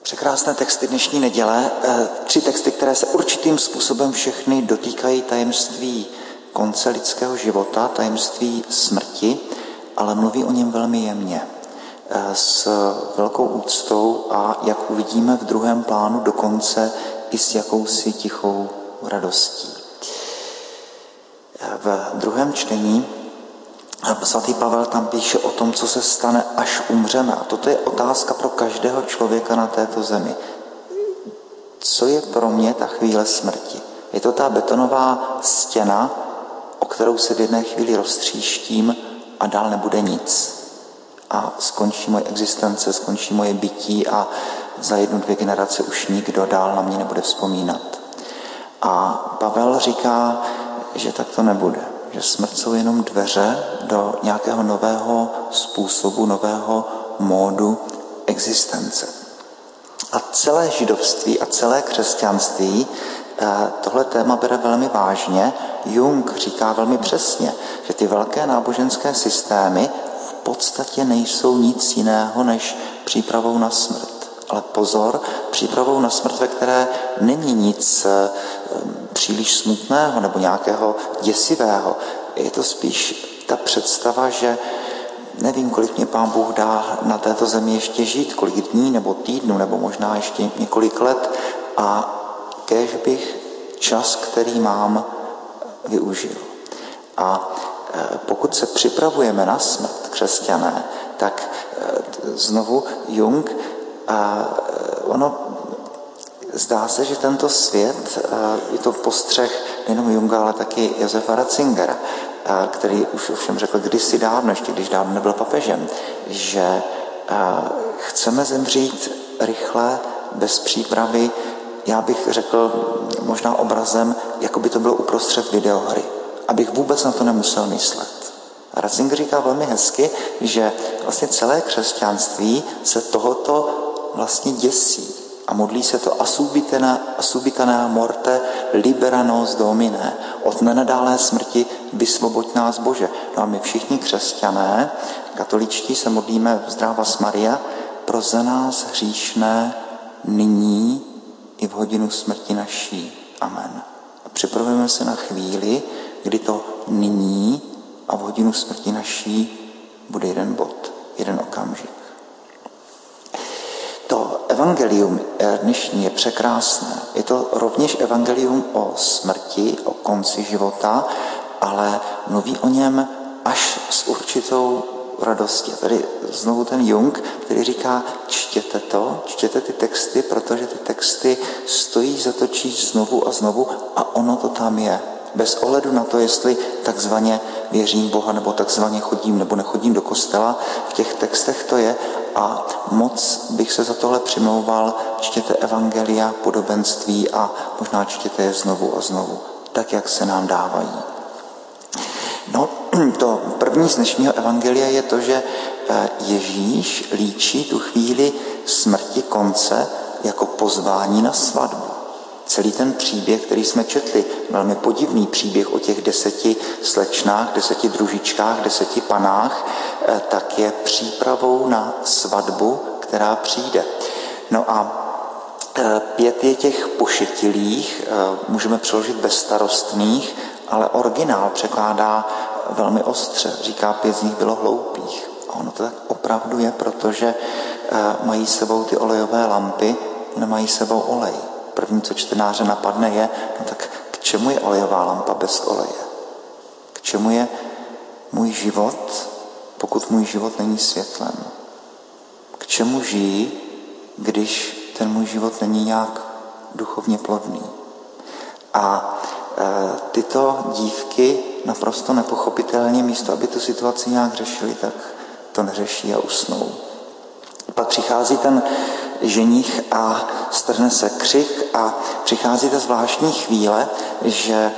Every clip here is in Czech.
Překrásné texty dnešní neděle, 3 texty, které se určitým způsobem všechny dotýkají tajemství konce lidského života, tajemství smrti, ale mluví o něm velmi jemně, s velkou úctou a, jak uvidíme v druhém plánu, dokonce i s jakousi tichou radostí. V druhém čtení svatý Pavel tam píše o tom, co se stane, až umřeme. A toto je otázka pro každého člověka na této zemi. Co je pro mě ta chvíle smrti? Je to ta betonová stěna, o kterou se v jedné chvíli roztříštím a dál nebude nic. A skončí moje existence, skončí moje bytí a za 1-2 generace už nikdo dál na mě nebude vzpomínat. A Pavel říká, že tak to nebude. Že smrt jsou jenom dveře do nějakého nového způsobu, nového módu existence. A celé židovství a celé křesťanství tohle téma bere velmi vážně. Jung říká velmi přesně, že ty velké náboženské systémy v podstatě nejsou nic jiného než přípravou na smrt. Ale pozor, přípravou na smrt, ve které není nic příliš smutného nebo nějakého děsivého. Je to spíš ta představa, že nevím, kolik mě Pán Bůh dá na této zemi ještě žít, kolik dní nebo týdnů, nebo možná ještě několik let a kéž bych čas, který mám, využil. A pokud se připravujeme na smrt, křesťané, tak znovu Jung, zdá se, že tento svět, je to postřeh nejenom Junga, ale taky Josefa Ratzingera, který už ovšem řekl kdysi dávno, ještě když dávno nebyl papežem, že chceme zemřít rychle, bez přípravy, já bych řekl možná obrazem, jako by to bylo uprostřed videohry, abych vůbec na to nemusel myslet. A Ratzinger říká velmi hezky, že vlastně celé křesťanství se tohoto vlastně děsí a modlí se to asubitana morte libera nos domine, od nenadálé smrti vysvoboď nás Bože. No a my všichni křesťané, katoličtí, se modlíme Zdravas Maria, pro za nás hříšné nyní i v hodinu smrti naší. Amen. A připravujeme se na chvíli, kdy to nyní a v hodinu smrti naší bude jeden bod, jeden okamžik. To evangelium dnešní je překrásné. Je to rovněž evangelium o smrti, o konci života, ale mluví o něm až s určitou radostí. Tady znovu ten Jung, který říká, čtěte ty texty, protože ty texty stojí za to číst znovu a znovu a ono to tam je. Bez ohledu na to, jestli takzvaně věřím Boha, nebo takzvaně chodím nebo nechodím do kostela, v těch textech to je a moc bych se za tohle přimlouval, čtěte evangelia, podobenství a možná čtěte je znovu a znovu, tak, jak se nám dávají. No, to první z dnešního evangelia je to, že Ježíš líčí tu chvíli smrti konce jako pozvání na svatbu. Celý ten příběh, který jsme četli, velmi podivný příběh o těch 10 slečnách, 10 družičkách, 10 panách, tak je přípravou na svatbu, která přijde. No a 5 je těch pošetilých, můžeme přeložit bezstarostných, ale originál překládá velmi ostře. Říká, 5 z nich bylo hloupých. A ono to tak opravdu je, protože mají sebou ty olejové lampy, nemají sebou olej. První, co čtenáře napadne, je, no tak k čemu je olejová lampa bez oleje? K čemu je můj život, pokud můj život není světlem? K čemu žiji, když ten můj život není nějak duchovně plodný? A tyto dívky naprosto nepochopitelně, místo aby tu situaci nějak řešili, tak to neřeší a usnou. Pak přichází ten ženich a strhne se křik a přichází ta zvláštní chvíle, že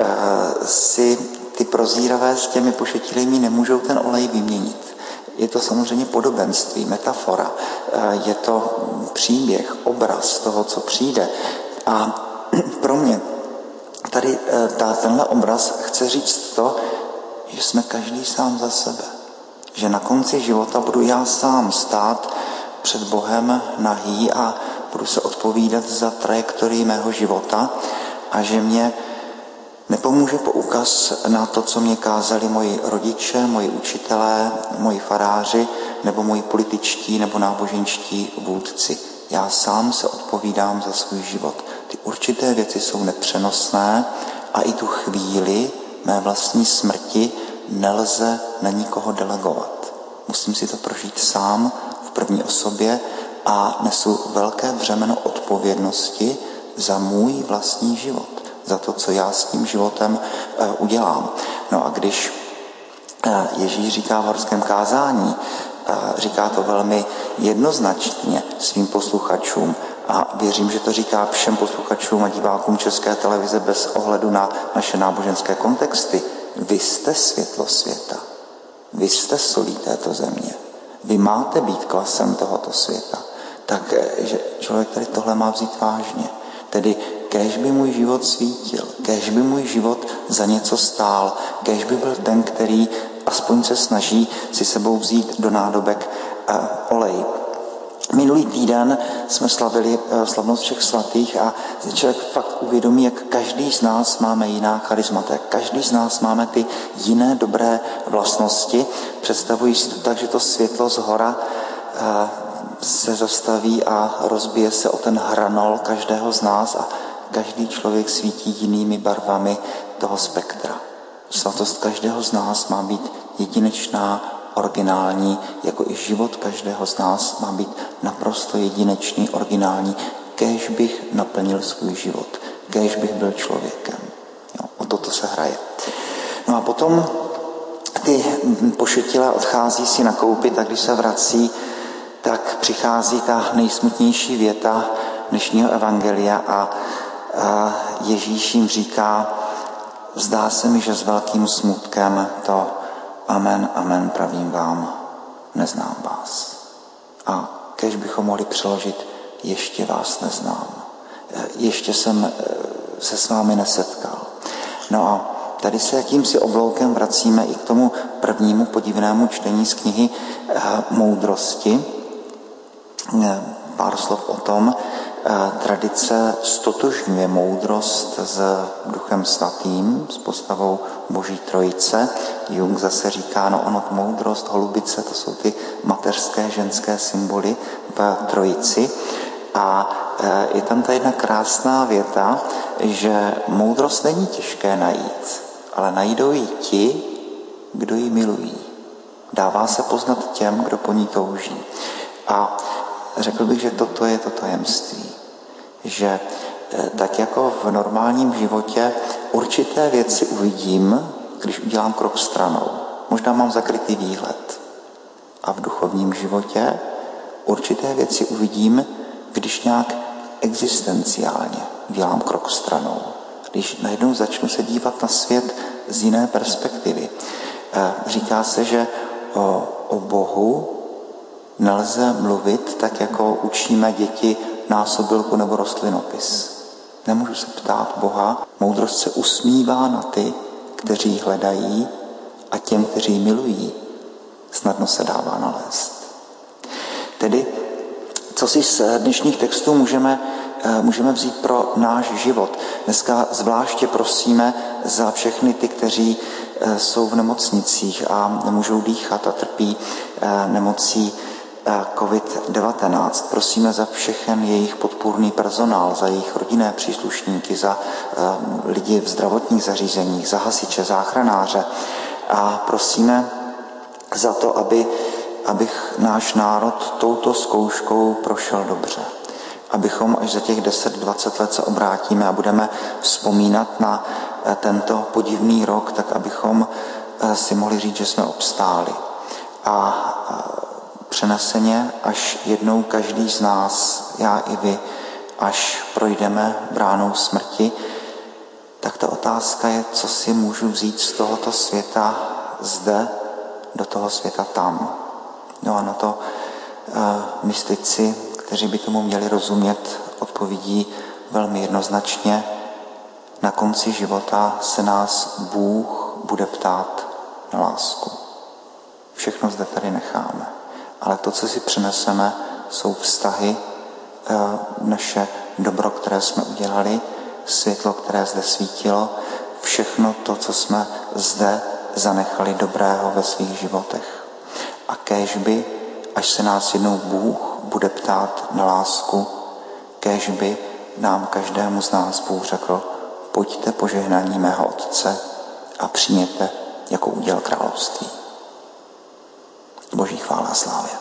si ty prozíravé s těmi pošetilými nemůžou ten olej vyměnit. Je to samozřejmě podobenství, metafora, je to příběh, obraz toho, co přijde. A pro mě tady tenhle obraz chce říct to, že jsme každý sám za sebe. Že na konci života budu já sám stát před Bohem nahý a budu se odpovídat za trajektorii mého života a že mě nepomůže poukaz na to, co mě kázali moji rodiče, moji učitelé, moji faráři nebo moji političtí nebo náboženští vůdci. Já sám se odpovídám za svůj život. Ty určité věci jsou nepřenosné a i tu chvíli mé vlastní smrti nelze na nikoho delegovat. Musím si to prožít sám v první osobě a nesu velké břemeno odpovědnosti za můj vlastní život, za to, co já s tím životem udělám. No a když Ježíš říká v horském kázání, říká to velmi jednoznačně svým posluchačům a věřím, že to říká všem posluchačům a divákům České televize bez ohledu na naše náboženské kontexty. Vy jste světlo světa. Vy jste solí této země. Vy máte být klasem tohoto světa. Takže člověk tady tohle má vzít vážně. Tedy kéž by můj život svítil, kéž by můj život za něco stál, kéž by byl ten, který aspoň se snaží si sebou vzít do nádobek olej. Minulý týden jsme slavili slavnost všech svatých a člověk fakt uvědomí, jak každý z nás máme jiná charismata, každý z nás máme ty jiné dobré vlastnosti. Představují si to tak, že to světlo z hora se zastaví a rozbije se o ten hranol každého z nás a každý člověk svítí jinými barvami toho spektra. Svatost každého z nás má být jedinečná, originální, jako i život každého z nás má být naprosto jedinečný, originální, kéž bych naplnil svůj život, kéž bych byl člověkem. Jo, o toto se hraje. No a potom ty pošetilé odchází si nakoupit a když se vrací, tak přichází ta nejsmutnější věta dnešního evangelia a Ježíš jim říká, zdá se mi, že s velkým smutkem to amen, amen, pravím vám, neznám vás. A kéž bychom mohli přeložit, ještě vás neznám. Ještě jsem se s vámi nesetkal. No a tady se jakýmsi obloukem vracíme i k tomu prvnímu podivnému čtení z knihy Moudrosti. Pár slov o tom. Tradice stotožňuje moudrost s Duchem Svatým, s postavou Boží Trojice. Jung zase říká, no ono moudrost, holubice, to jsou ty mateřské ženské symboly v Trojici. A je tam ta jedna krásná věta, že moudrost není těžké najít, ale najdou ji ti, kdo ji milují. Dává se poznat těm, kdo po ní touží. A řekl bych, že toto je to tajemství. Že tak jako v normálním životě určité věci uvidím, když udělám krok stranou. Možná mám zakrytý výhled. A v duchovním životě určité věci uvidím, když nějak existenciálně udělám krok stranou. Když najednou začnu se dívat na svět z jiné perspektivy. Říká se, že o Bohu nelze mluvit tak, jako učíme děti násobilku nebo rostlinopis. Nemůžu se ptát Boha. Moudrost se usmívá na ty, kteří hledají a těm, kteří milují, snadno se dává nalézt. Tedy, co si z dnešních textů můžeme vzít pro náš život. Dneska zvláště prosíme za všechny ty, kteří jsou v nemocnicích a nemůžou dýchat a trpí nemocí COVID-19. Prosíme za všechen jejich podpůrný personál, za jejich rodinné příslušníky, za lidi v zdravotních zařízeních, za hasiče, záchranáře. A prosíme za to, abych náš národ touto zkouškou prošel dobře. Abychom až za těch 10-20 let se obrátíme a budeme vzpomínat na tento podivný rok, tak abychom si mohli říct, že jsme obstáli. A přeneseně, až jednou každý z nás, já i vy, až projdeme bránou smrti, tak ta otázka je, co si můžu vzít z tohoto světa zde do toho světa tam. No a na to mystici, kteří by tomu měli rozumět, odpovědí velmi jednoznačně. Na konci života se nás Bůh bude ptát na lásku. Všechno zde tady necháme. Ale to, co si přineseme, jsou vztahy naše dobro, které jsme udělali, světlo, které zde svítilo, všechno to, co jsme zde zanechali dobrého ve svých životech. A kéžby, až se nás jednou Bůh bude ptát na lásku, kéžby nám každému z nás Bůh řekl: pojďte požehnání mého Otce a přijměte jako úděl království. Boží chvála a slávě.